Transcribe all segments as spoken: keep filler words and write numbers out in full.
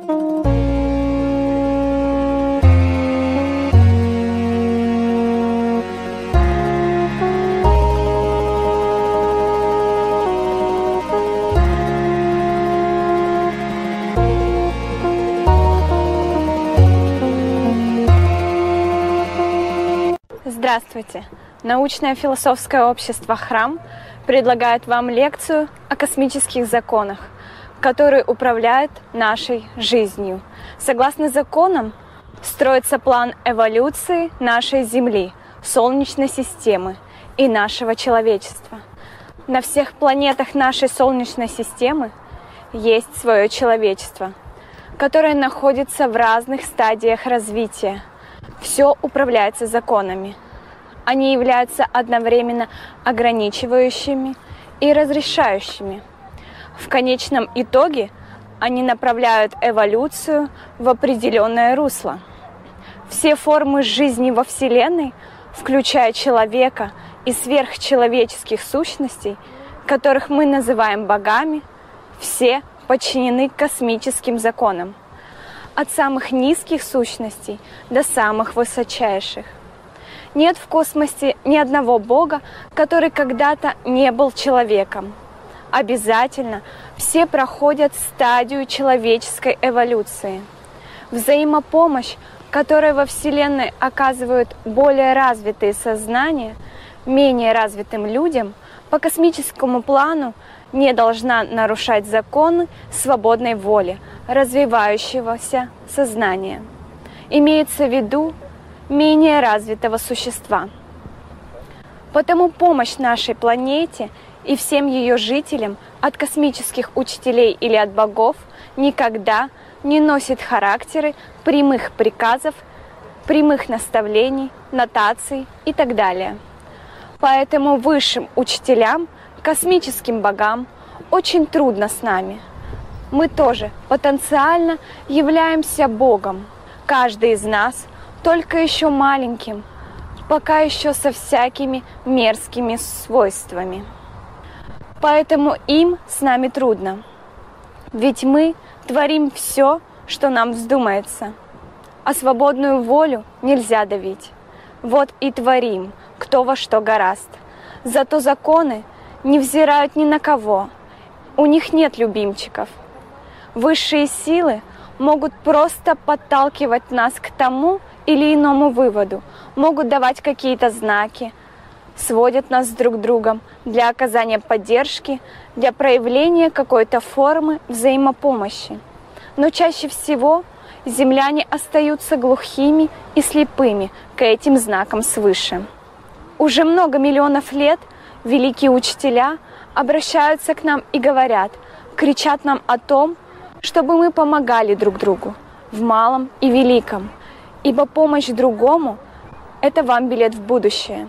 Здравствуйте! Научное философское общество «Храм» предлагает вам лекцию о космических законах, которые управляют нашей жизнью. Согласно законам, строится план эволюции нашей Земли, Солнечной системы и нашего человечества. На всех планетах нашей Солнечной системы есть свое человечество, которое находится в разных стадиях развития. Все управляется законами. Они являются одновременно ограничивающими и разрешающими. В конечном итоге они направляют эволюцию в определенное русло. Все формы жизни во Вселенной, включая человека и сверхчеловеческих сущностей, которых мы называем богами, все подчинены космическим законам, от самых низких сущностей до самых высочайших. Нет в космосе ни одного бога, который когда-то не был человеком. Обязательно все проходят стадию человеческой эволюции. Взаимопомощь, которую во Вселенной оказывают более развитые сознания, менее развитым людям, по космическому плану не должна нарушать законы свободной воли, развивающегося сознания. Имеется в виду менее развитого существа. Потому помощь нашей планете и всем ее жителям от космических учителей или от богов никогда не носит характеры прямых приказов, прямых наставлений, нотаций и так далее. Поэтому высшим учителям, космическим богам очень трудно с нами. Мы тоже потенциально являемся Богом. Каждый из нас только еще маленьким, пока еще со всякими мерзкими свойствами. Поэтому им с нами трудно. Ведь мы творим все, что нам вздумается. А свободную волю нельзя давить. Вот и творим, кто во что горазд. Зато законы не взирают ни на кого. У них нет любимчиков. Высшие силы могут просто подталкивать нас к тому или иному выводу, могут давать какие-то знаки, сводят нас друг с другом для оказания поддержки, для проявления какой-то формы взаимопомощи. Но чаще всего земляне остаются глухими и слепыми к этим знакам свыше. Уже много миллионов лет великие учителя обращаются к нам и говорят, кричат нам о том, чтобы мы помогали друг другу в малом и великом, ибо помощь другому – это вам билет в будущее.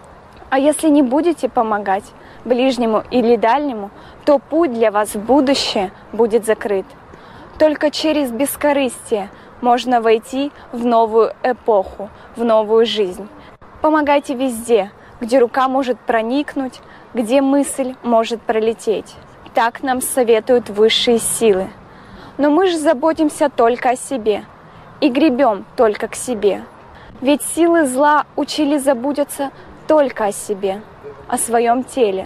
А если не будете помогать ближнему или дальнему, то путь для вас в будущее будет закрыт. Только через бескорыстие можно войти в новую эпоху, в новую жизнь. Помогайте везде, где рука может проникнуть, где мысль может пролететь. Так нам советуют высшие силы. Но мы же заботимся только о себе и гребем только к себе. Ведь силы зла учили заботиться только о себе, о своем теле.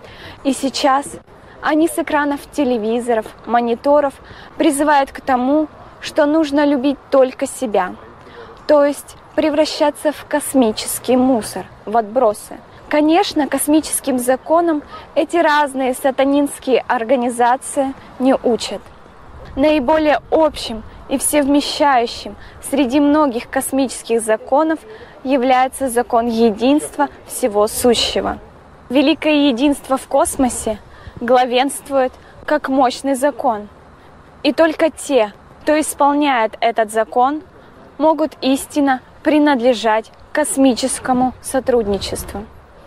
И сейчас они с экранов телевизоров, мониторов призывают к тому, что нужно любить только себя, то есть превращаться в космический мусор, в отбросы. Конечно, космическим законам эти разные сатанинские организации не учат. Наиболее общим и всевмещающим среди многих космических законов является закон единства всего сущего. Великое единство в космосе главенствует как мощный закон. И только те, кто исполняет этот закон, могут истинно принадлежать космическому сотрудничеству.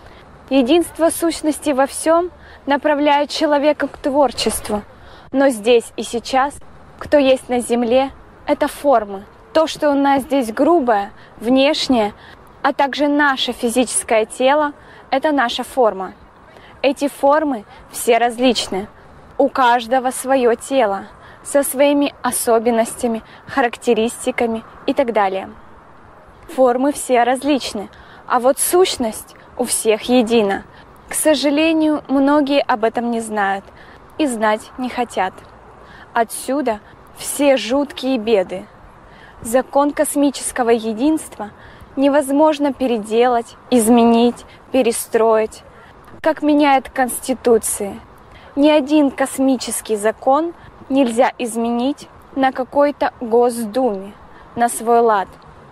Единство сущности во всем направляет человека к творчеству. Но здесь и сейчас, кто есть на Земле, это формы. То, что у нас здесь грубое, внешнее, а также наше физическое тело, это наша форма. Эти формы все различны. У каждого свое тело. со своими особенностями, характеристиками и так далее. Формы все различны, а вот сущность у всех едина. К сожалению, многие об этом не знают и знать не хотят. Отсюда все жуткие беды. Закон космического единства невозможно переделать, изменить, перестроить, как меняет Конституции. Ни один космический закон нельзя изменить на какой-то Госдуме, на свой лад.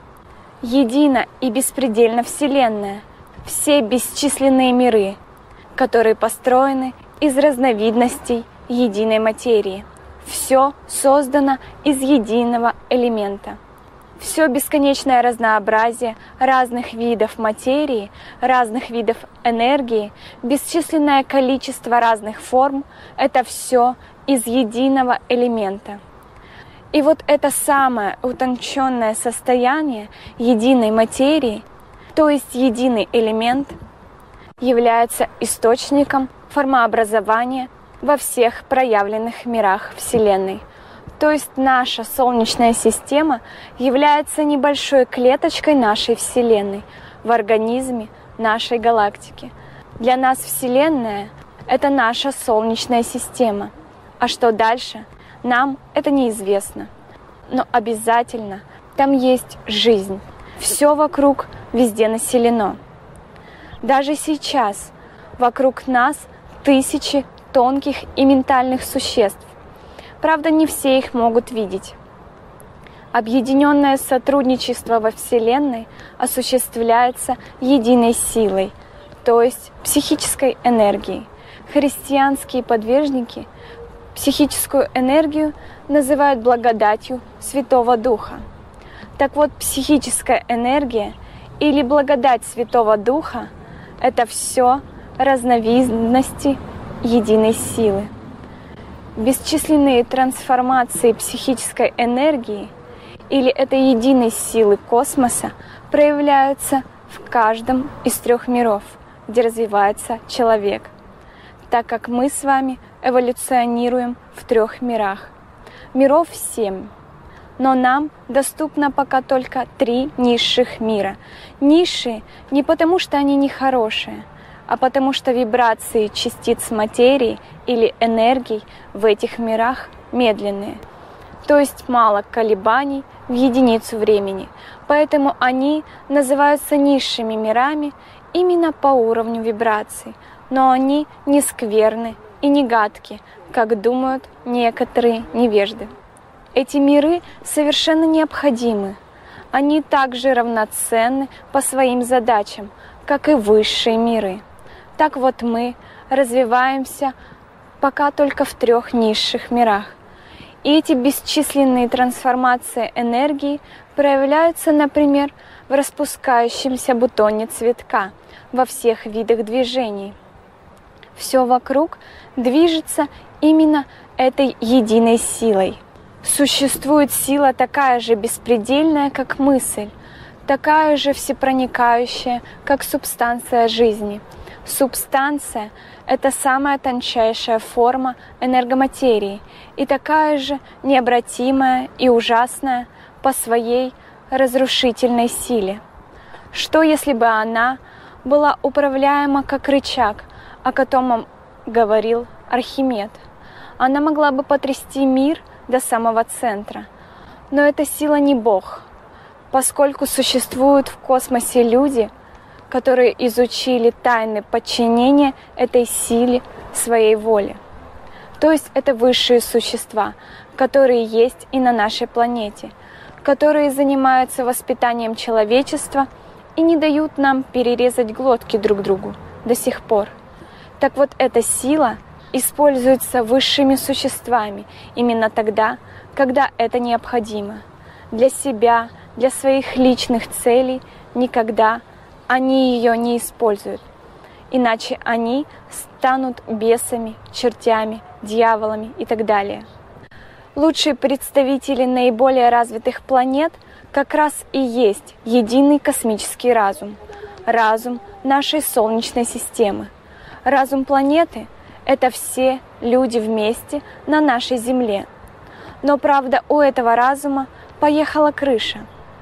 Едина и беспредельна Вселенная, все бесчисленные миры, которые построены из разновидностей единой материи. Все создано из единого элемента. Все бесконечное разнообразие разных видов материи, разных видов энергии, бесчисленное количество разных форм — это все из единого элемента. И вот это самое утонченное состояние единой материи, то есть единый элемент, является источником формообразования во всех проявленных мирах Вселенной. То есть наша Солнечная система является небольшой клеточкой нашей Вселенной в организме нашей галактики. Для нас Вселенная — это наша Солнечная система. А что дальше, нам это неизвестно. Но обязательно там есть жизнь. Все вокруг везде населено. Даже сейчас вокруг нас тысячи тонких и ментальных существ. Правда, не все их могут видеть. Объединенное сотрудничество во Вселенной осуществляется единой силой, то есть психической энергией. Христианские подвижники психическую энергию называют благодатью Святого Духа. Так вот, психическая энергия или благодать Святого Духа — это все разновидности единой силы. Бесчисленные трансформации психической энергии или этой единой силы космоса проявляются в каждом из трех миров, где развивается человек, так как мы с вами эволюционируем в трех мирах. Миров семь, но нам доступно пока только три низших мира. Низшие не потому, что они нехорошие, а потому что вибрации частиц материи или энергий в этих мирах медленные, то есть мало колебаний в единицу времени. Поэтому они называются низшими мирами именно по уровню вибраций, но они не скверны и не гадки, как думают некоторые невежды. Эти миры совершенно необходимы. Они также равноценны по своим задачам, как и высшие миры. Так вот мы развиваемся пока только в трех низших мирах. И эти бесчисленные трансформации энергии проявляются, например, в распускающемся бутоне цветка во всех видах движений. Все вокруг движется именно этой единой силой. Существует сила такая же беспредельная, как мысль, такая же всепроникающая, как субстанция жизни. Субстанция — это самая тончайшая форма энергоматерии и такая же необратимая и ужасная по своей разрушительной силе. Что если бы она была управляема как рычаг, о котором говорил Архимед? Она могла бы потрясти мир до самого центра. Но эта сила не Бог, поскольку существуют в космосе люди, которые изучили тайны подчинения этой силе своей воле. То есть это высшие существа, которые есть и на нашей планете, которые занимаются воспитанием человечества и не дают нам перерезать глотки друг другу до сих пор. Так вот, эта сила используется высшими существами именно тогда, когда это необходимо. Для себя, для своих личных целей никогда они ее не используют. Иначе они станут бесами, чертями, дьяволами и так далее. Лучшие представители наиболее развитых планет как раз и есть единый космический разум, разум нашей Солнечной системы. Разум планеты — это все люди вместе на нашей Земле. Но правда, у этого разума поехала крыша.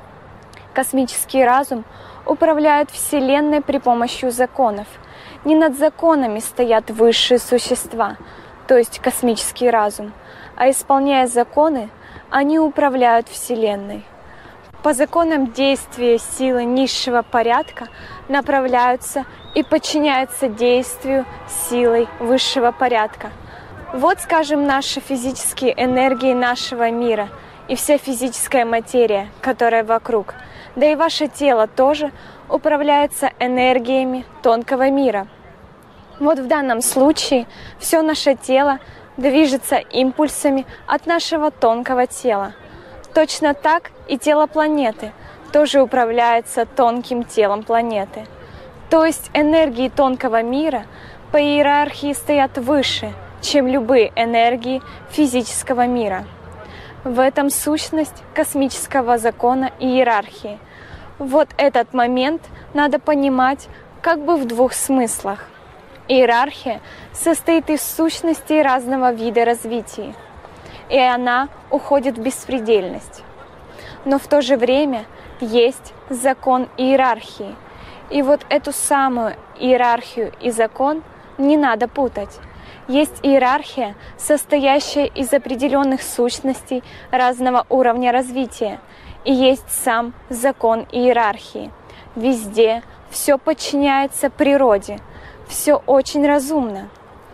Космический разум управляет Вселенной при помощи законов. Не над законами стоят высшие существа, то есть космический разум, а исполняя законы, они управляют Вселенной. По законам действия силы низшего порядка направляются и подчиняются действию силой высшего порядка. Вот, скажем, наши физические энергии нашего мира и вся физическая материя, которая вокруг, да и ваше тело тоже управляется энергиями тонкого мира. Вот в данном случае все наше тело движется импульсами от нашего тонкого тела. Точно так и тело планеты тоже управляется тонким телом планеты. То есть энергии тонкого мира по иерархии стоят выше, чем любые энергии физического мира. В этом сущность космического закона и иерархии. Вот этот момент надо понимать как бы в двух смыслах. Иерархия состоит из сущностей разного вида развития, и она уходит в беспредельность. Но в то же время есть закон иерархии, и вот эту самую иерархию и закон не надо путать. Есть иерархия, состоящая из определенных сущностей разного уровня развития, и есть сам закон иерархии. Везде все подчиняется природе, все очень разумно.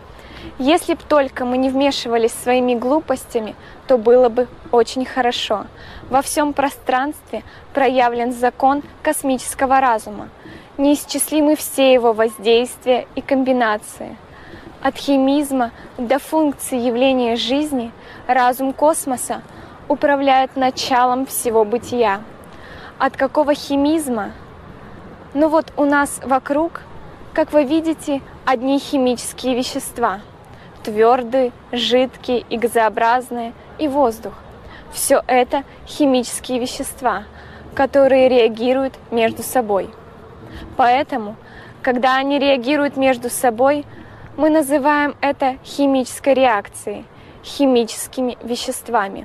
Если б только мы не вмешивались своими глупостями, то было бы очень хорошо. Во всем пространстве проявлен закон космического разума, неисчислимы все его воздействия и комбинации. От химизма до функции явления жизни разум космоса управляет началом всего бытия. От какого химизма? Ну вот у нас вокруг, как вы видите, одни химические вещества. Твердые, жидкие и газообразные, и воздух. Все это химические вещества, которые реагируют между собой. Поэтому, когда они реагируют между собой, мы называем это химической реакцией, химическими веществами.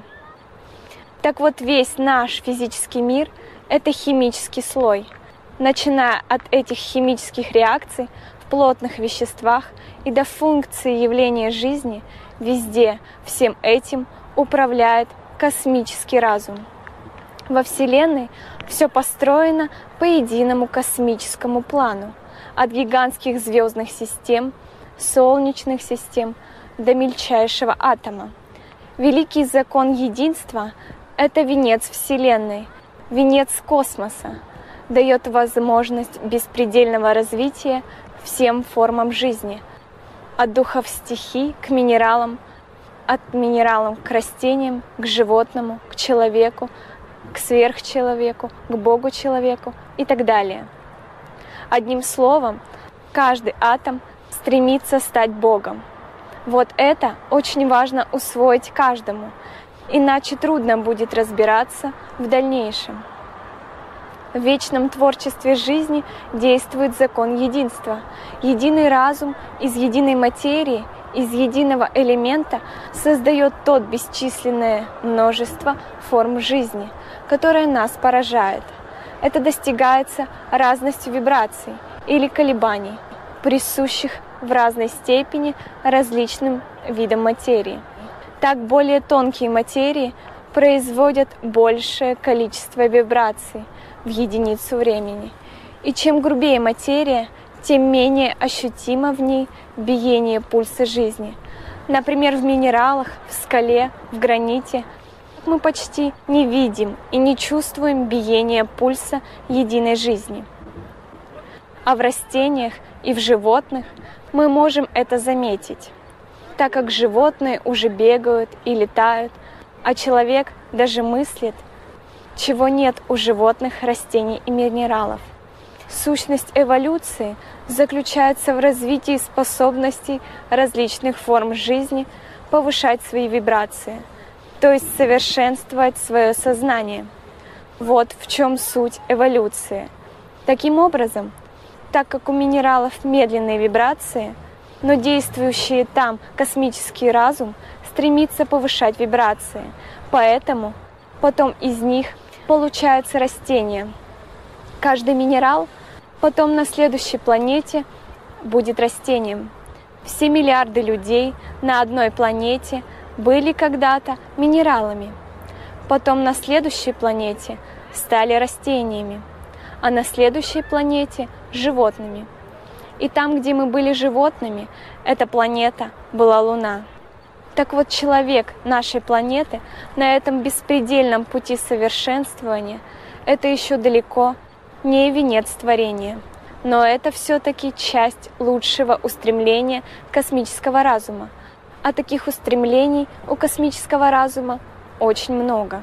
Так вот, весь наш физический мир — это химический слой, начиная от этих химических реакций в плотных веществах и до функции явления жизни, везде всем этим управляет космический разум. Во Вселенной все построено по единому космическому плану, от гигантских звездных систем, солнечных систем до мельчайшего атома. Великий закон единства — это венец Вселенной, венец космоса, дает возможность беспредельного развития всем формам жизни, от духов стихий к минералам, от минералов к растениям, к животному, к человеку, к сверхчеловеку, к Богу-человеку и так далее. Одним словом, каждый атом стремится стать Богом. Вот это очень важно усвоить каждому, иначе трудно будет разбираться в дальнейшем. В вечном творчестве жизни действует закон единства. Единый разум из единой материи, из единого элемента создает тот бесчисленное множество форм жизни, которое нас поражает. Это достигается разностью вибраций или колебаний, присущих в разной степени различным видам материи. Так более тонкие материи производят большее количество вибраций в единицу времени. И чем грубее материя, тем менее ощутимо в ней биение пульса жизни. Например, в минералах, в скале, в граните мы почти не видим и не чувствуем биение пульса единой жизни. А в растениях и в животных мы можем это заметить, так как животные уже бегают и летают, а человек даже мыслит, чего нет у животных, растений и минералов. Сущность эволюции заключается в развитии способностей различных форм жизни повышать свои вибрации, то есть совершенствовать свое сознание. Вот в чем суть эволюции. Таким образом, так как у минералов медленные вибрации, но действующий там космический разум стремится повышать вибрации, поэтому потом из них получаются растения. Каждый минерал потом на следующей планете будет растением. Все миллиарды людей на одной планете были когда-то минералами. Потом на следующей планете стали растениями, а на следующей планете – животными. И там, где мы были животными, эта планета была Луна. Так вот, человек нашей планеты на этом беспредельном пути совершенствования – это еще далеко не венец творения, но это все-таки часть лучшего устремления космического разума. А таких устремлений у космического разума очень много.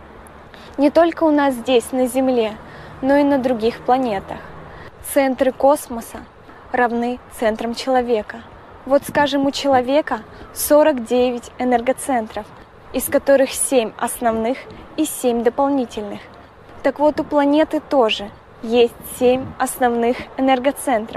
Не только у нас здесь, на Земле, но и на других планетах. Центры космоса равны центрам человека. Вот, скажем, у человека сорок девять энергоцентров, из которых семь основных и семь дополнительных. Так вот, у планеты тоже есть семь основных энергоцентров.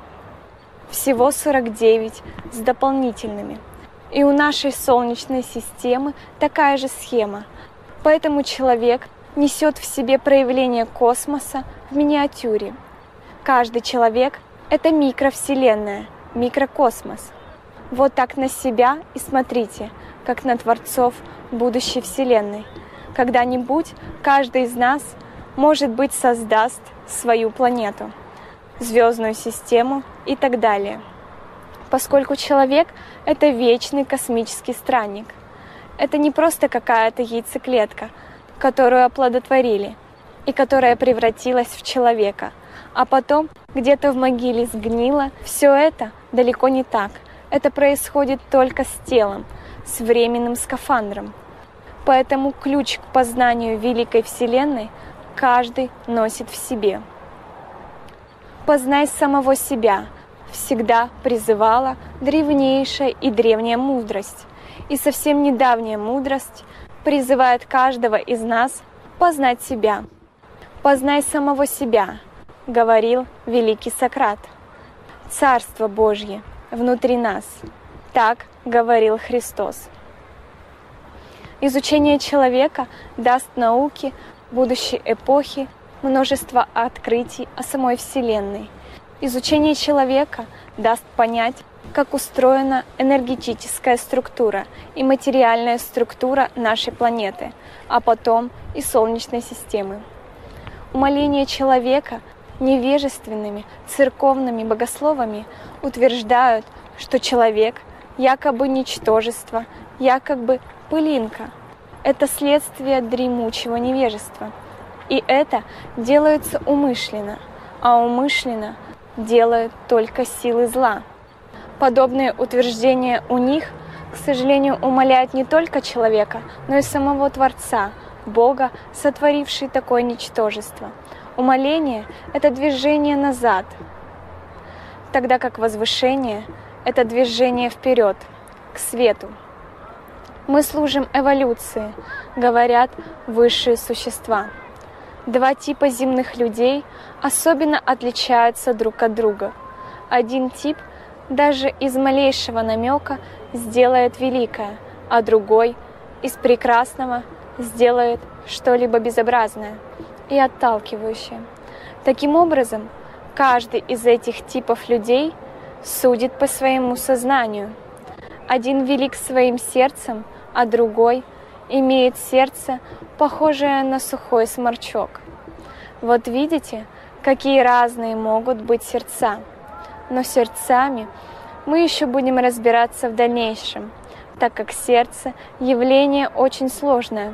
Всего сорок девять с дополнительными. И у нашей Солнечной системы такая же схема. Поэтому человек несет в себе проявление космоса в миниатюре. Каждый человек — это микровселенная, микрокосмос. Вот так на себя и смотрите, как на творцов будущей Вселенной. Когда-нибудь каждый из нас, может быть, создаст свою планету, звездную систему и так далее. Поскольку человек — это вечный космический странник. Это не просто какая-то яйцеклетка, которую оплодотворили и которая превратилась в человека, а потом где-то в могиле сгнила. Все это далеко не так. Это происходит только с телом, с временным скафандром. Поэтому ключ к познанию великой Вселенной каждый носит в себе. «Познай самого себя» всегда призывала древнейшая и древняя мудрость. И совсем недавняя мудрость призывает каждого из нас познать себя. «Познай самого себя», — говорил великий Сократ. «Царство Божье внутри нас», — так говорил Христос. Изучение человека даст науке будущей эпохи множество открытий о самой Вселенной. Изучение человека даст понять, как устроена энергетическая структура и материальная структура нашей планеты, а потом и Солнечной системы. Умаление человека невежественными церковными богословами утверждают, что человек якобы ничтожество, якобы пылинка. Это следствие дремучего невежества. И это делается умышленно, а умышленно делают только силы зла. Подобные утверждения у них, к сожалению, умаляют не только человека, но и самого Творца, Бога, сотворивший такое ничтожество. Умаление — это движение назад, тогда как возвышение — это движение вперед, к свету. Мы служим эволюции, говорят высшие существа. Два типа земных людей особенно отличаются друг от друга. Один тип даже из малейшего намека сделает великое, а другой из прекрасного сделает что-либо безобразное и отталкивающее. Таким образом, каждый из этих типов людей судит по своему сознанию. Один велик своим сердцем, а другой имеет сердце, похожее на сухой сморчок. Вот видите, какие разные могут быть сердца. Но сердцами мы еще будем разбираться в дальнейшем, так как сердце — явление очень сложное.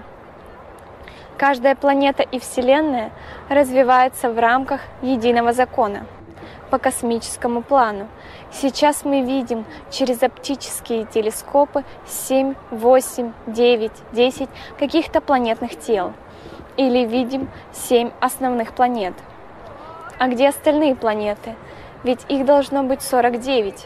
Каждая планета и Вселенная развивается в рамках единого закона по космическому плану. Сейчас мы видим через оптические телескопы семь, восемь, девять, десять каких-то планетных тел. Или видим семь основных планет. А где остальные планеты? Ведь их должно быть сорок девять.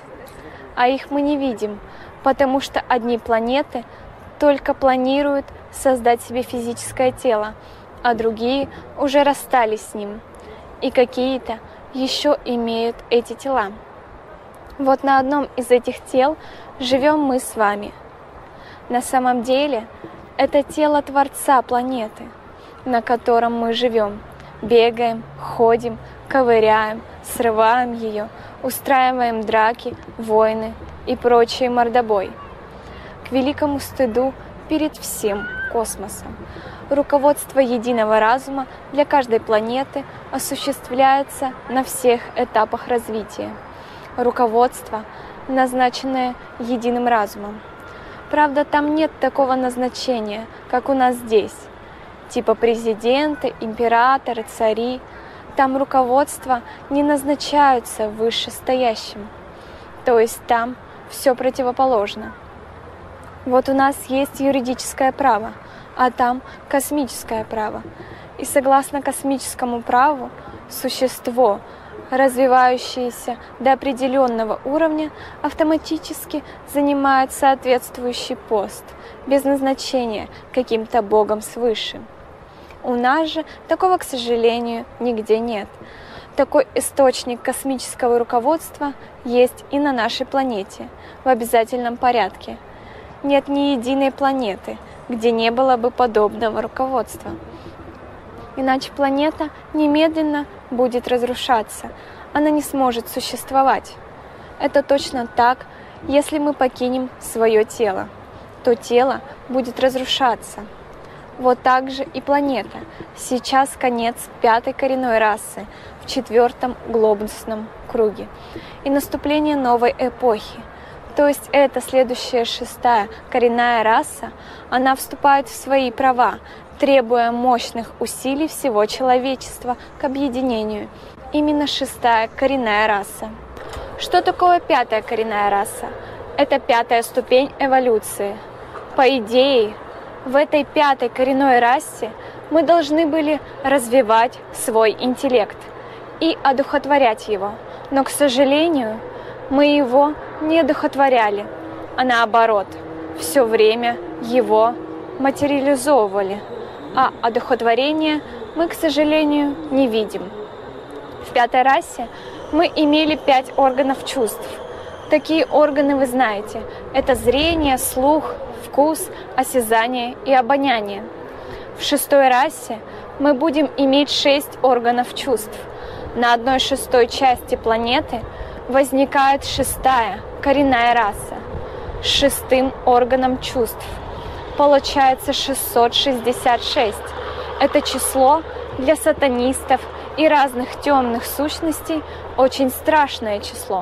А их мы не видим, потому что одни планеты только планируют создать себе физическое тело, а другие уже расстались с ним. И какие-то еще имеют эти тела. Вот на одном из этих тел живем мы с вами. На самом деле это тело Творца планеты, на котором мы живем, бегаем, ходим, ковыряем, срываем ее, устраиваем драки, войны и прочий мордобой. К великому стыду перед всем космосом. Руководство единого разума для каждой планеты осуществляется на всех этапах развития. Руководство, назначенное единым разумом. Правда, там нет такого назначения, как у нас здесь. Типа президенты, императоры, цари. Там руководство не назначаются вышестоящим. То есть там все противоположно. Вот у нас есть юридическое право, а там космическое право. И согласно космическому праву, существо, развивающееся до определенного уровня, автоматически занимает соответствующий пост, без назначения каким-то богом свыше. У нас же такого, к сожалению, нигде нет. Такой источник космического руководства есть и на нашей планете, в обязательном порядке. Нет ни единой планеты, где не было бы подобного руководства. Иначе планета немедленно будет разрушаться, она не сможет существовать. Это точно так, если мы покинем свое тело, то тело будет разрушаться. Вот так же и планета. Сейчас конец пятой коренной расы в четвертом глобусном круге и наступление новой эпохи. То есть эта следующая шестая коренная раса, она вступает в свои права, требуя мощных усилий всего человечества к объединению. Именно шестая коренная раса. Что такое пятая коренная раса? Это пятая ступень эволюции. По идее, в этой пятой коренной расе мы должны были развивать свой интеллект и одухотворять его. Но, к сожалению, мы его не одухотворяли, а наоборот, все время его материализовывали, а одухотворение мы, к сожалению, не видим. В пятой расе мы имели пять органов чувств. Такие органы вы знаете. Это зрение, слух, вкус, осязание и обоняние. В шестой расе мы будем иметь шесть органов чувств. На одной шестой части планеты возникает шестая коренная раса с шестым органом чувств. Получается шестьсот шестьдесят шесть. Это число для сатанистов и разных темных сущностей очень страшное число.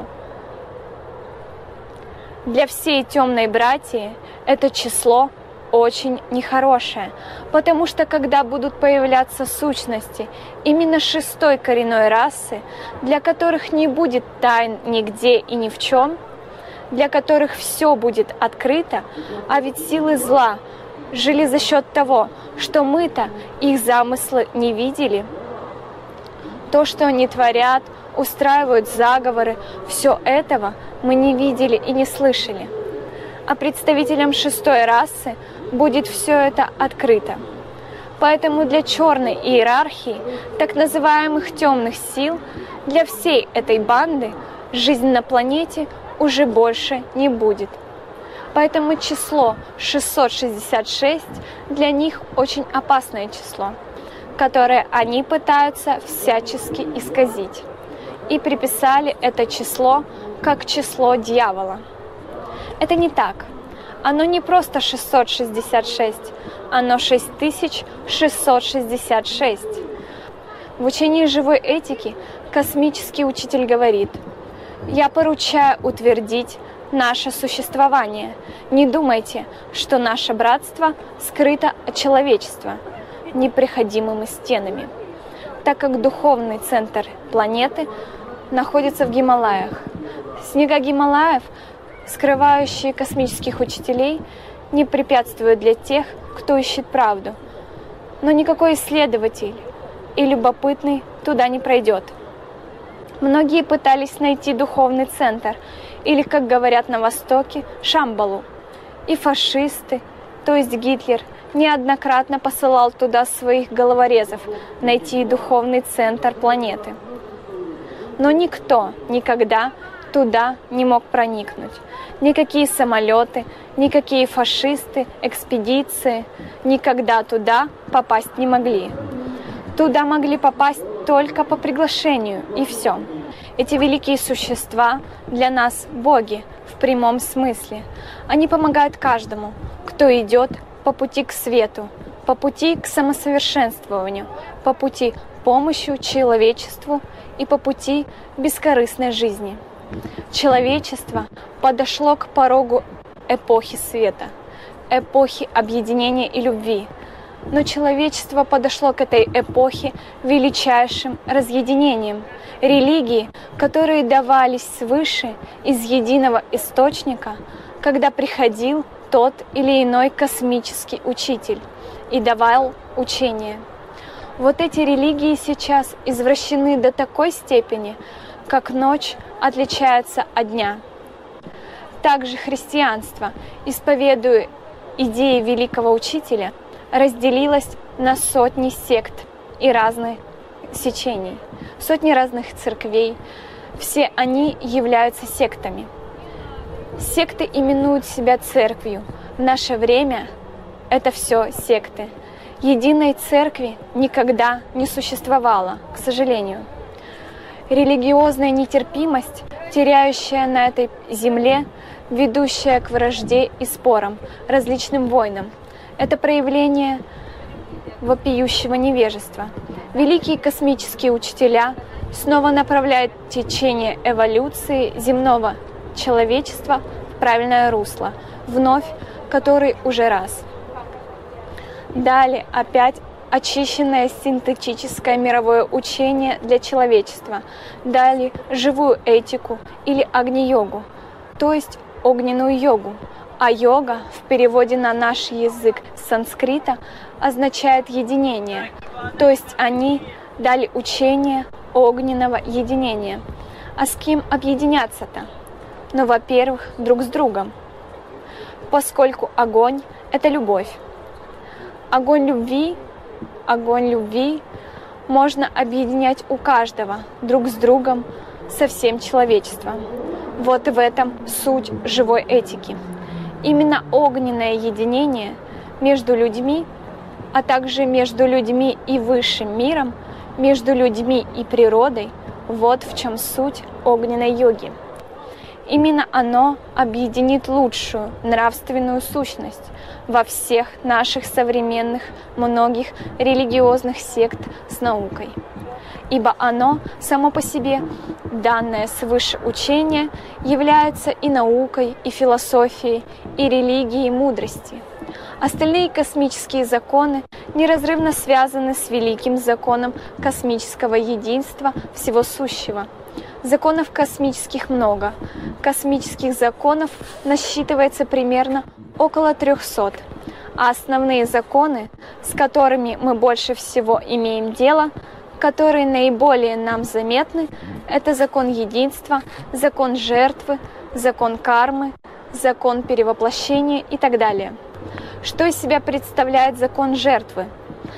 Для всей темной братьи это число очень нехорошее, потому что когда будут появляться сущности именно шестой коренной расы, для которых не будет тайн нигде и ни в чем, для которых все будет открыто, а ведь силы зла жили за счет того, что мы-то их замыслы не видели, то, что они творят, устраивают заговоры, все этого мы не видели и не слышали. А представителям шестой расы будет все это открыто. Поэтому для черной иерархии, так называемых темных сил, для всей этой банды жизнь на планете уже больше не будет. Поэтому число шестьсот шестьдесят шесть для них очень опасное число, которое они пытаются всячески исказить. И приписали это число как число дьявола. Это не так. Оно не просто шестьсот шестьдесят шесть, оно шесть тысяч шестьсот шестьдесят шесть. В учении живой этики космический учитель говорит: «Я поручаю утвердить наше существование. Не думайте, что наше братство скрыто от человечества непреходимыми стенами», так как духовный центр планеты находится в Гималаях. Снега Гималаев, скрывающие космических учителей, не препятствуют для тех, кто ищет правду. Но никакой исследователь и любопытный туда не пройдет. Многие пытались найти духовный центр, или, как говорят на Востоке, Шамбалу. И фашисты, то есть Гитлер, неоднократно посылал туда своих головорезов найти духовный центр планеты. Но никто никогда туда не мог проникнуть. Никакие самолеты, никакие фашисты, экспедиции никогда туда попасть не могли. Туда могли попасть только по приглашению, и все. Эти великие существа для нас боги в прямом смысле. Они помогают каждому, кто идет по пути к свету, по пути к самосовершенствованию, по пути помощи человечеству и по пути бескорыстной жизни. Человечество подошло к порогу эпохи света, эпохи объединения и любви. Но человечество подошло к этой эпохе величайшим разъединением. Религии, которые давались свыше из единого источника, когда приходил тот или иной космический учитель и давал учение. Вот эти религии сейчас извращены до такой степени, как ночь отличается от дня. Также христианство, исповедуя идеи великого учителя, разделилось на сотни сект и разных сечений, сотни разных церквей. Все они являются сектами. Секты именуют себя церковью. В наше время это все секты. Единой церкви никогда не существовало, к сожалению. Религиозная нетерпимость, теряющая на этой земле, ведущая к вражде и спорам, различным войнам, это проявление вопиющего невежества. Великие космические учителя снова направляют течение эволюции земного человечества в правильное русло, вновь, который уже раз. Далее опять очищенное синтетическое мировое учение для человечества, дали живую этику или агни-йогу, то есть огненную йогу. А йога в переводе на наш язык с санскрита означает единение, то есть они дали учение огненного единения. А с кем объединяться-то? Ну, во-первых, друг с другом, поскольку огонь — это любовь. Огонь любви, огонь любви можно объединять у каждого, друг с другом, со всем человечеством. Вот в этом суть живой этики. Именно огненное единение между людьми, а также между людьми и высшим миром, между людьми и природой, вот в чем суть огненной йоги. Именно оно объединит лучшую нравственную сущность во всех наших современных многих религиозных сект с наукой. Ибо оно само по себе, данное свыше учение, является и наукой, и философией, и религией мудрости. Остальные космические законы неразрывно связаны с великим законом космического единства всего сущего. Законов космических много. Космических законов насчитывается примерно около трехсот. А основные законы, с которыми мы больше всего имеем дело, которые наиболее нам заметны, это закон единства, закон жертвы, закон кармы, закон перевоплощения и так далее. Что из себя представляет закон жертвы?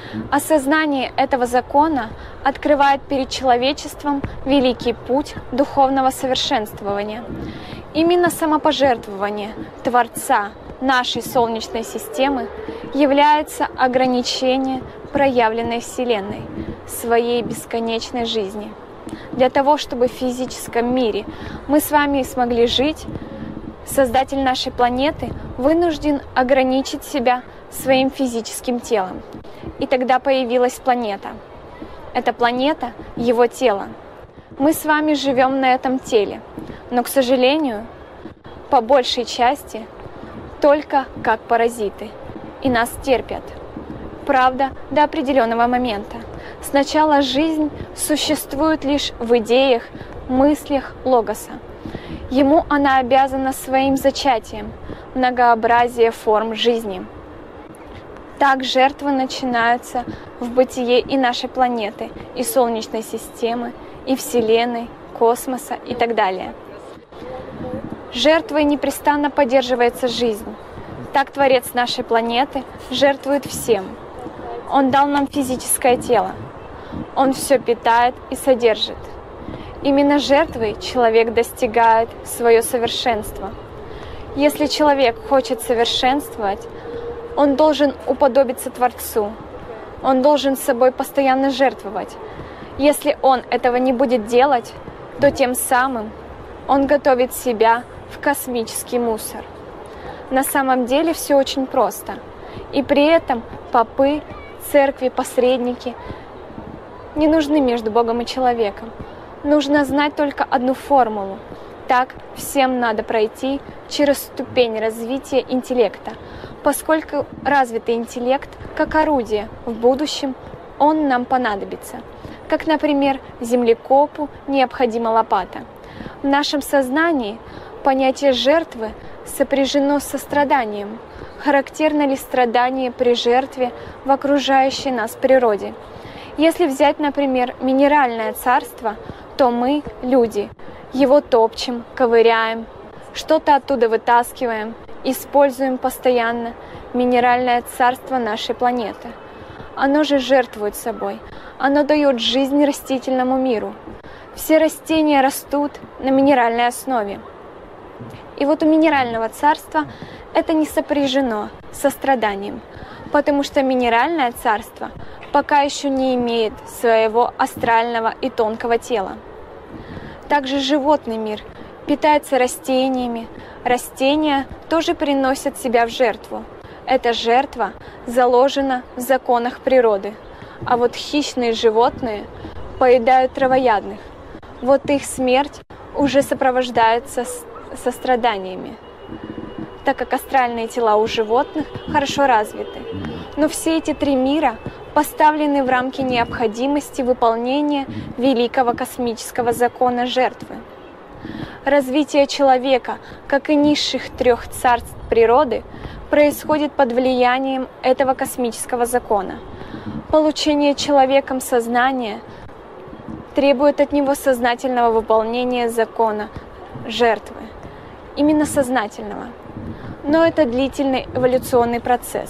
Осознание этого закона открывает перед человечеством великий путь духовного совершенствования. Именно самопожертвование Творца нашей Солнечной системы является ограничением проявленной Вселенной, своей бесконечной жизни. Для того, чтобы в физическом мире мы с вами смогли жить, Создатель нашей планеты вынужден ограничить себя своим физическим телом. И тогда появилась планета. Эта планета — его тело. Мы с вами живем на этом теле, но, к сожалению, по большей части только как паразиты, и нас терпят. Правда, до определенного момента. Сначала жизнь существует лишь в идеях, мыслях логоса. Ему она обязана своим зачатием, многообразие форм жизни. Так жертвы начинаются в бытие и нашей планеты, и Солнечной системы, и Вселенной, космоса и так далее. Жертвой непрестанно поддерживается жизнь. Так Творец нашей планеты жертвует всем. Он дал нам физическое тело. Он все питает и содержит. Именно жертвой человек достигает свое совершенство. Если человек хочет совершенствовать, он должен уподобиться Творцу. Он должен собой постоянно жертвовать. Если он этого не будет делать, то тем самым он готовит себя в космический мусор. На самом деле все очень просто. И при этом попы, церкви, посредники не нужны между Богом и человеком. Нужно знать только одну формулу. Так всем надо пройти через ступень развития интеллекта, поскольку развитый интеллект, как орудие, в будущем он нам понадобится. Как, например, землекопу необходима лопата. В нашем сознании понятие жертвы сопряжено с состраданием. Характерно ли страдание при жертве в окружающей нас природе? Если взять, например, минеральное царство, то мы, люди, его топчем, ковыряем, что-то оттуда вытаскиваем, используем постоянно минеральное царство нашей планеты. Оно же жертвует собой, оно дает жизнь растительному миру. Все растения растут на минеральной основе. И вот у минерального царства это не сопряжено со страданием, потому что минеральное царство пока еще не имеет своего астрального и тонкого тела. Также животный мир питается растениями. Растения тоже приносят себя в жертву. Эта жертва заложена в законах природы. А вот хищные животные поедают травоядных. Вот их смерть уже сопровождается состраданиями, так как астральные тела у животных хорошо развиты. Но все эти три мира поставлены в рамки необходимости выполнения великого космического закона жертвы. Развитие человека, как и низших трех царств природы, происходит под влиянием этого космического закона. Получение человеком сознания требует от него сознательного выполнения закона жертвы, именно сознательного. Но это длительный эволюционный процесс.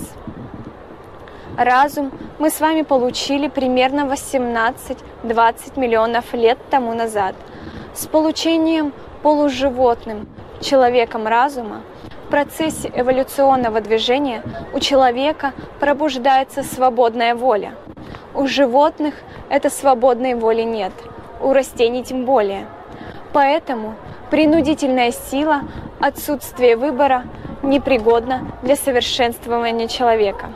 Разум мы с вами получили примерно восемнадцать-двадцать миллионов лет тому назад. С получением полуживотным человеком разума в процессе эволюционного движения у человека пробуждается свободная воля. У животных этой свободной воли нет, у растений тем более. Поэтому принудительная сила, отсутствие выбора непригодна для совершенствования человека.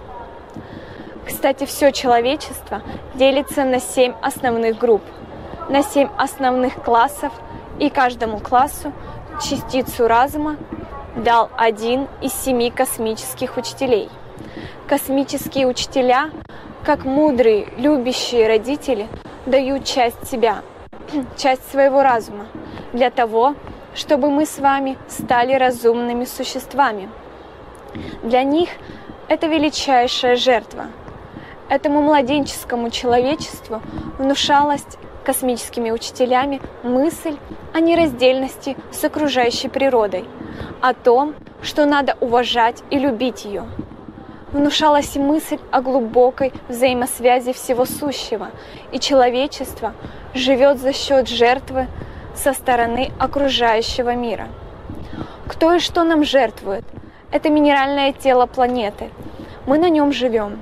Кстати, все человечество делится на семь основных групп, на семь основных классов, и каждому классу частицу разума дал один из семи космических учителей. Космические учителя, как мудрые, любящие родители, дают часть себя, часть своего разума, для того, чтобы мы с вами стали разумными существами. Для них это величайшая жертва. Этому младенческому человечеству внушалась космическими учителями мысль о нераздельности с окружающей природой, о том, что надо уважать и любить ее. Внушалась мысль о глубокой взаимосвязи всего сущего, и человечество живет за счет жертвы со стороны окружающего мира. Кто и что нам жертвует? Это минеральное тело планеты. Мы на нем живем.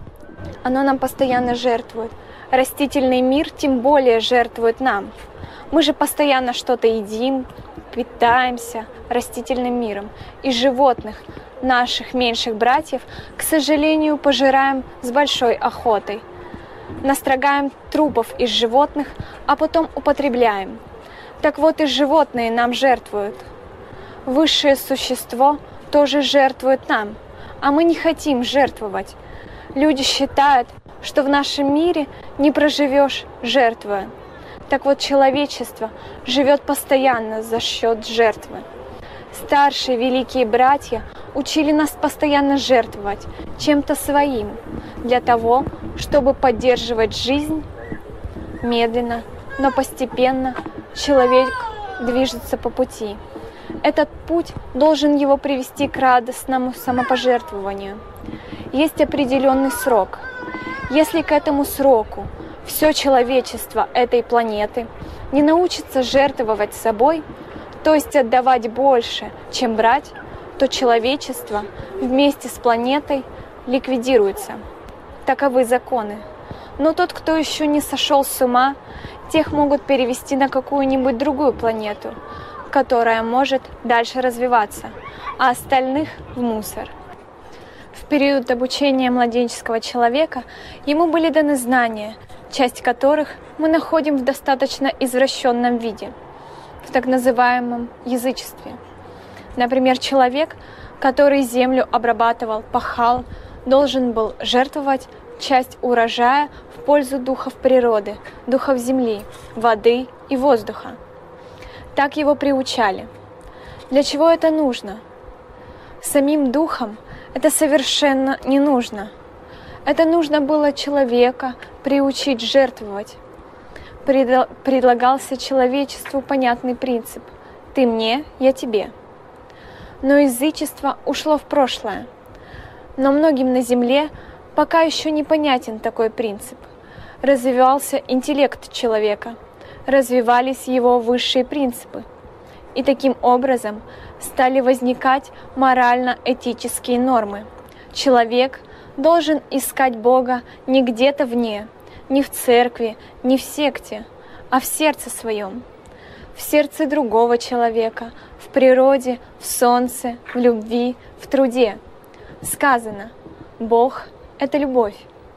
Оно нам постоянно жертвует. Растительный мир тем более жертвует нам. Мы же постоянно что-то едим, питаемся растительным миром. И животных, наших меньших братьев, к сожалению, пожираем с большой охотой. Настрогаем трупов из животных, а потом употребляем. Так вот и животные нам жертвуют. Высшее существо тоже жертвует нам, а мы не хотим жертвовать. Люди считают, что в нашем мире не проживешь, жертвуя. Так вот, человечество живет постоянно за счет жертвы. Старшие великие братья учили нас постоянно жертвовать чем-то своим, для того, чтобы поддерживать жизнь. Медленно, но постепенно человек движется по пути. Этот путь должен его привести к радостному самопожертвованию. Есть определенный срок. Если к этому сроку все человечество этой планеты не научится жертвовать собой, то есть отдавать больше, чем брать, то человечество вместе с планетой ликвидируется. Таковы законы. Но тот, кто еще не сошел с ума, тех могут перевести на какую-нибудь другую планету, которая может дальше развиваться, а остальных в мусор. В период обучения младенческого человека ему были даны знания, часть которых мы находим в достаточно извращенном виде, в так называемом язычестве. Например, человек, который землю обрабатывал, пахал, должен был жертвовать часть урожая в пользу духов природы, духов земли, воды и воздуха. Так его приучали. Для чего это нужно? Самим духам это совершенно не нужно. Это нужно было человека приучить жертвовать. Предлагался человечеству понятный принцип: «Ты мне, я тебе». Но язычество ушло в прошлое. Но многим на земле пока еще непонятен такой принцип. Развивался интеллект человека, развивались его высшие принципы. И таким образом стали возникать морально-этические нормы. Человек должен искать Бога не где-то вне, не в церкви, не в секте, а в сердце своем, в сердце другого человека, в природе, в солнце, в любви, в труде. Сказано: Бог — это любовь.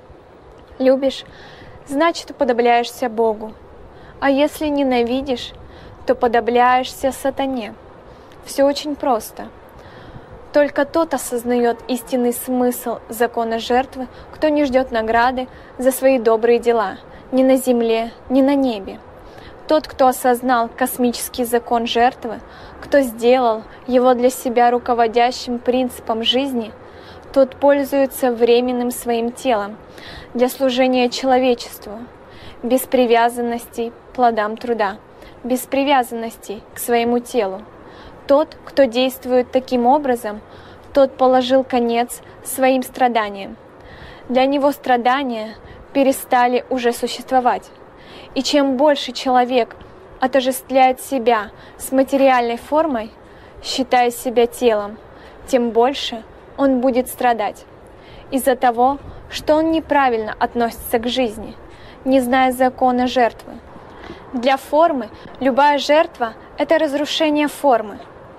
Любишь, значит, уподобляешься Богу. А если ненавидишь, то подобляешься сатане. Все очень просто. Только тот осознает истинный смысл закона жертвы, кто не ждет награды за свои добрые дела ни на земле, ни на небе. Тот, кто осознал космический закон жертвы, кто сделал его для себя руководящим принципом жизни, тот пользуется временным своим телом для служения человечеству, без привязанностей к плодам труда, без привязанностей к своему телу. Тот, кто действует таким образом, тот положил конец своим страданиям. Для него страдания перестали уже существовать. И чем больше человек отождествляет себя с материальной формой, считая себя телом, тем больше он будет страдать из-за того, что он неправильно относится к жизни, не зная закона жертвы. Для формы любая жертва — это разрушение формы,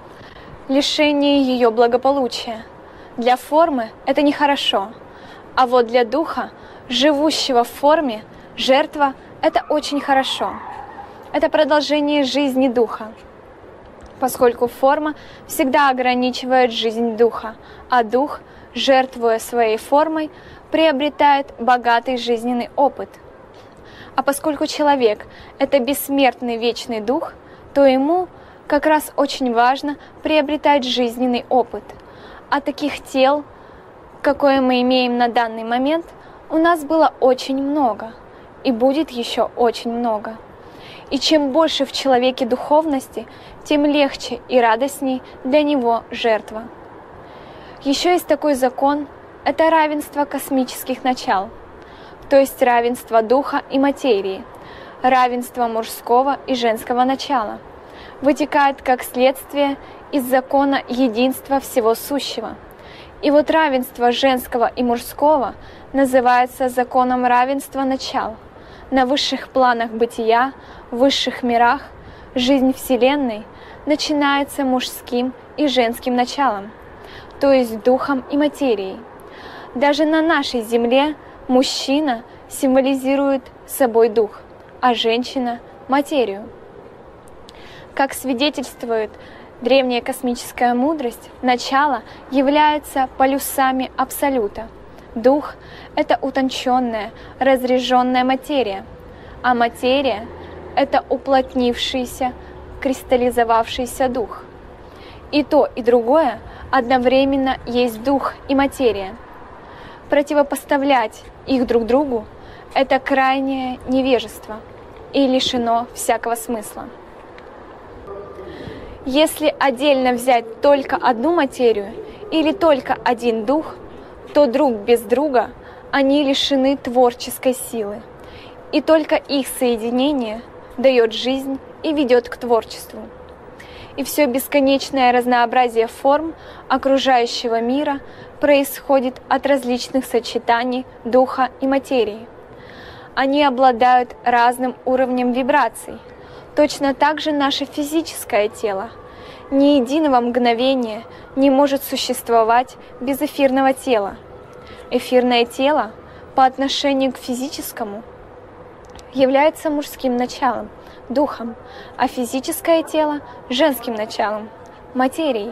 лишение ее благополучия. Для формы это нехорошо, а вот для духа, живущего в форме, жертва — это очень хорошо. Это продолжение жизни духа, поскольку форма всегда ограничивает жизнь духа, а дух, жертвуя своей формой, приобретает богатый жизненный опыт. А поскольку человек — это бессмертный вечный дух, то ему как раз очень важно приобретать жизненный опыт. А таких тел, какое мы имеем на данный момент, у нас было очень много, и будет еще очень много. И чем больше в человеке духовности, тем легче и радостней для него жертва. Еще есть такой закон — это равенство космических начал, то есть равенство духа и материи, равенство мужского и женского начала, вытекает как следствие из закона единства всего сущего. И вот равенство женского и мужского называется законом равенства начал. На высших планах бытия, в высших мирах, жизнь Вселенной начинается мужским и женским началом, то есть духом и материей. Даже на нашей Земле мужчина символизирует собой дух, а женщина — материю. Как свидетельствует древняя космическая мудрость, начало является полюсами Абсолюта. Дух — это утонченная, разряженная материя, а материя — это уплотнившийся, кристаллизовавшийся дух. И то, и другое одновременно есть дух и материя. Противопоставлять их друг другу — это крайнее невежество и лишено всякого смысла. Если отдельно взять только одну материю или только один дух, то друг без друга они лишены творческой силы. и только их соединение дает жизнь и ведет к творчеству. И все бесконечное разнообразие форм окружающего мира происходит от различных сочетаний духа и материи. Они обладают разным уровнем вибраций. Точно так же наше физическое тело ни единого мгновения не может существовать без эфирного тела. Эфирное тело по отношению к физическому является мужским началом, духом, а физическое тело – женским началом, материей.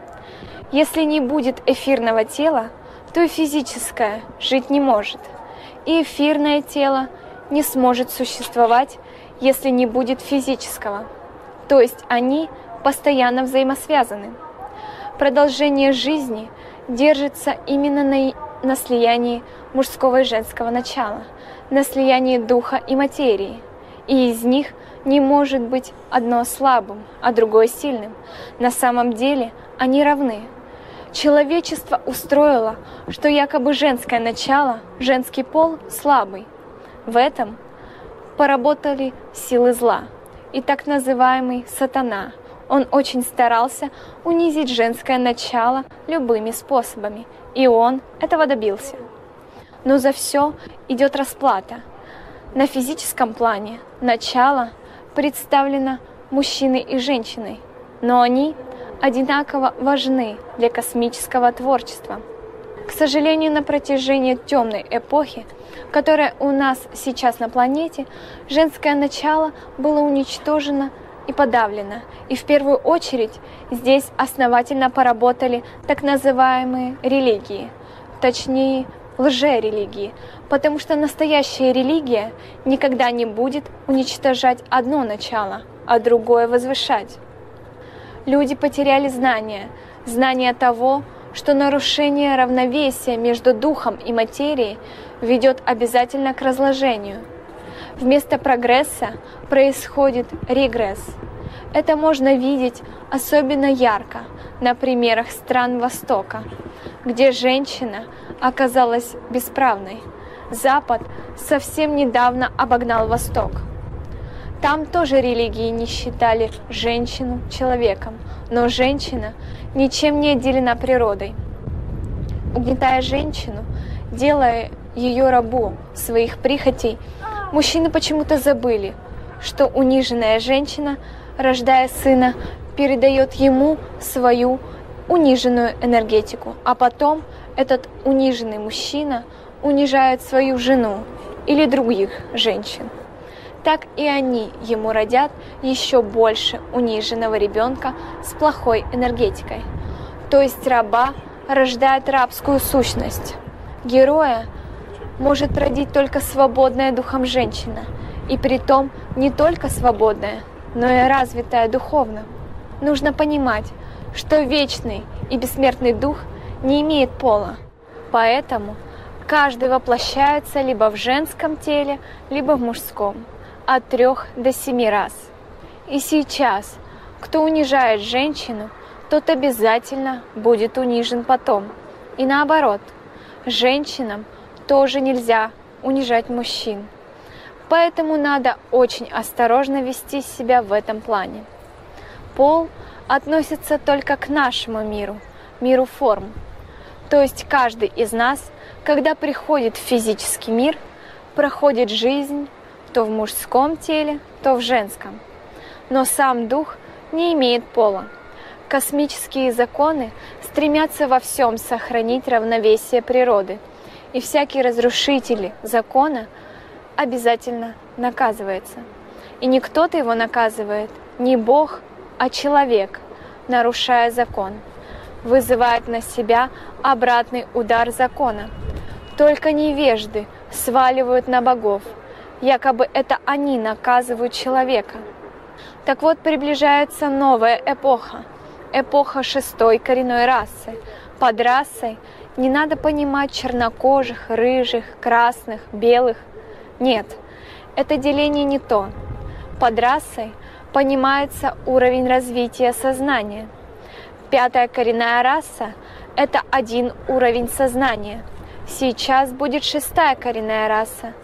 Если не будет эфирного тела, то и физическое жить не может, и эфирное тело не сможет существовать, если не будет физического, то есть они постоянно взаимосвязаны. Продолжение жизни держится именно на, на слиянии мужского и женского начала, на слиянии духа и материи, и из них не может быть одно слабым, а другое сильным. На самом деле они равны. Человечество устроило, что якобы женское начало, женский пол слабый. В этом поработали силы зла. И так называемый сатана. Он очень старался унизить женское начало любыми способами. И он этого добился. Но за все идет расплата. На физическом плане начало представлено мужчиной и женщиной, но они одинаково важны для космического творчества. К сожалению, на протяжении темной эпохи, которая у нас сейчас на планете, женское начало было уничтожено и подавлено. И в первую очередь здесь основательно поработали так называемые религии, точнее лжерелигии, потому что настоящая религия никогда не будет уничтожать одно начало, а другое возвышать. Люди потеряли знания, знание того, что нарушение равновесия между духом и материей ведет обязательно к разложению. Вместо прогресса происходит регресс. Это можно видеть особенно ярко на примерах стран Востока, где женщина оказалась бесправной. Запад совсем недавно обогнал Восток. Там тоже религии не считали женщину человеком, но женщина ничем не отделена природой. Угнетая женщину, делая ее рабу своих прихотей, мужчины почему-то забыли, что униженная женщина, рождая сына, передает ему свою униженную энергетику, а потом этот униженный мужчина унижает свою жену или других женщин. Так и они ему родят еще больше униженного ребенка с плохой энергетикой. То есть раба рождает рабскую сущность. Героя может родить только свободная духом женщина, и притом не только свободная, но и развитая духовно. Нужно понимать, что вечный и бессмертный дух не имеет пола, поэтому каждый воплощается либо в женском теле, либо в мужском, от трех до семи раз. И сейчас, кто унижает женщину, тот обязательно будет унижен потом. И наоборот, женщинам тоже нельзя унижать мужчин. Поэтому надо очень осторожно вести себя в этом плане. Пол относится только к нашему миру, миру форм. То есть каждый из нас, когда приходит в физический мир, проходит жизнь то в мужском теле, то в женском. Но сам дух не имеет пола. Космические законы стремятся во всем сохранить равновесие природы, и всякий разрушитель закона обязательно наказывается. И не кто-то его наказывает, не Бог, а человек, нарушая закон, вызывает на себя обратный удар закона. Только невежды сваливают на богов, якобы это они наказывают человека. Так вот, приближается новая эпоха, эпоха шестой коренной расы. Под расой не надо понимать чернокожих, рыжих, красных, белых. Нет, это деление не то. Под расой понимается уровень развития сознания. Пятая коренная раса – это один уровень сознания. Сейчас будет шестая коренная раса.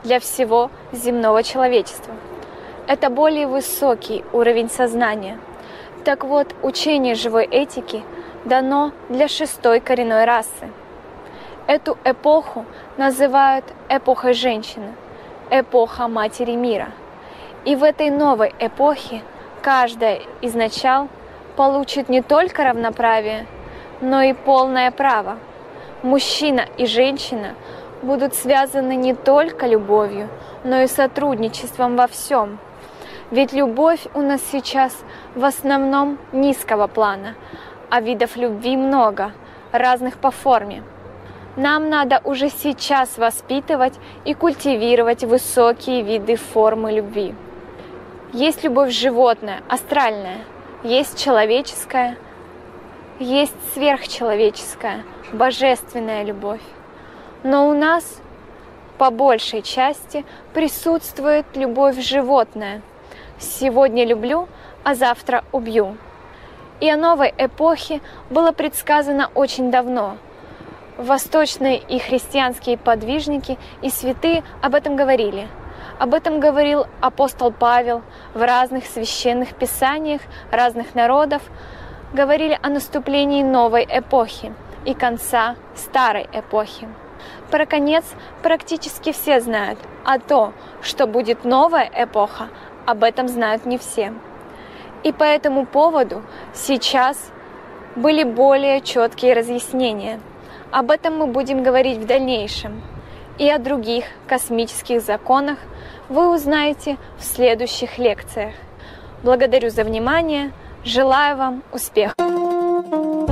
для всего земного человечества. Это более высокий уровень сознания. Так вот, учение живой этики дано для шестой коренной расы. Эту эпоху называют эпохой женщины, эпоха Матери Мира. И в этой новой эпохе каждая из начал получит не только равноправие, но и полное право. Мужчина и женщина будут связаны не только любовью, но и сотрудничеством во всем. Ведь любовь у нас сейчас в основном низкого плана, а видов любви много, разных по форме. Нам надо уже сейчас воспитывать и культивировать высокие виды формы любви. Есть любовь животная, астральная, есть человеческая, есть сверхчеловеческая, божественная любовь. Но у нас по большей части присутствует любовь животная. Сегодня люблю, а завтра убью. И о новой эпохе было предсказано очень давно. Восточные и христианские подвижники и святые об этом говорили. Об этом говорил апостол Павел в разных священных писаниях разных народов. Говорили о наступлении новой эпохи и конца старой эпохи. Про конец практически все знают, а то, что будет новая эпоха, об этом знают не все. И по этому поводу сейчас были более четкие разъяснения. Об этом мы будем говорить в дальнейшем. И о других космических законах вы узнаете в следующих лекциях. Благодарю за внимание, желаю вам успехов!